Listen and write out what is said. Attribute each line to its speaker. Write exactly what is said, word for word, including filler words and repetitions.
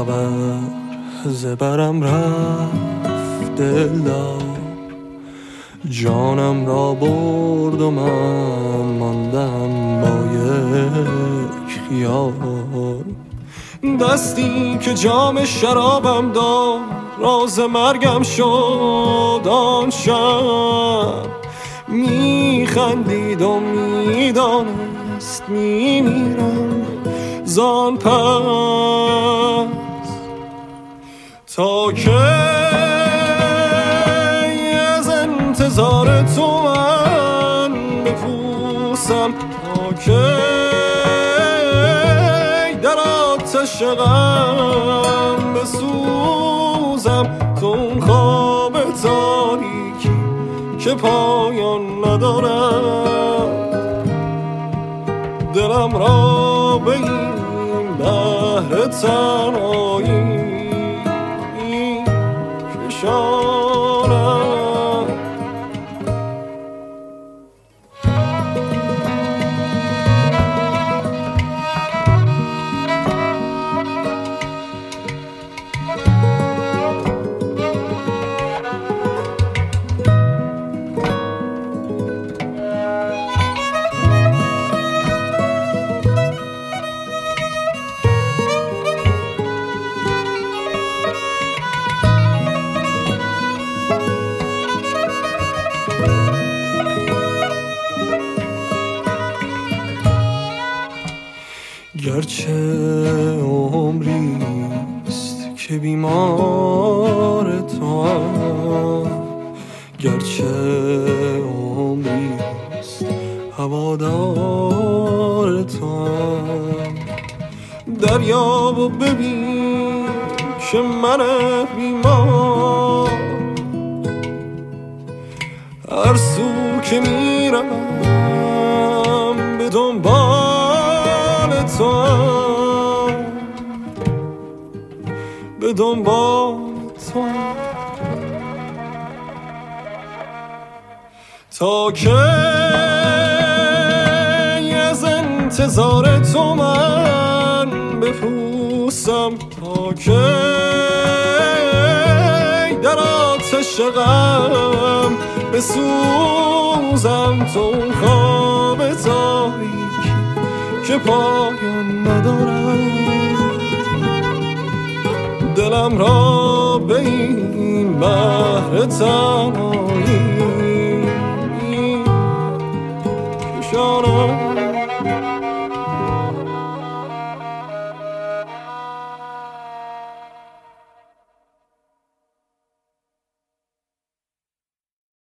Speaker 1: خبر زبرم رفت دلدار، جانم را برد و من ماندم با یک خیال. دستی که جام شرابم داد راز مرگم شد آن شب، میخندید و میدانست میمیرم زان پس. تا که از انتظار تو من بپوسم، تا که در آتش غم بسوزم، تو اون خواب تاریکی که پایان ندارم، دلم را به این بحر تنهایی کشانم. گرچه عمریست که بیمار تو هم، گرچه عمریست هوادار تو هم، دریاب و ببین که من بیمار هر سو که میرم به دنبال تو، به دنبال تو. تا که از انتظار تو من بپوسم، تا که در آتش غم بسوزم، تو خواب تاریکی که پایان ندارد، دلم را به این بحر تنهایی کشانم.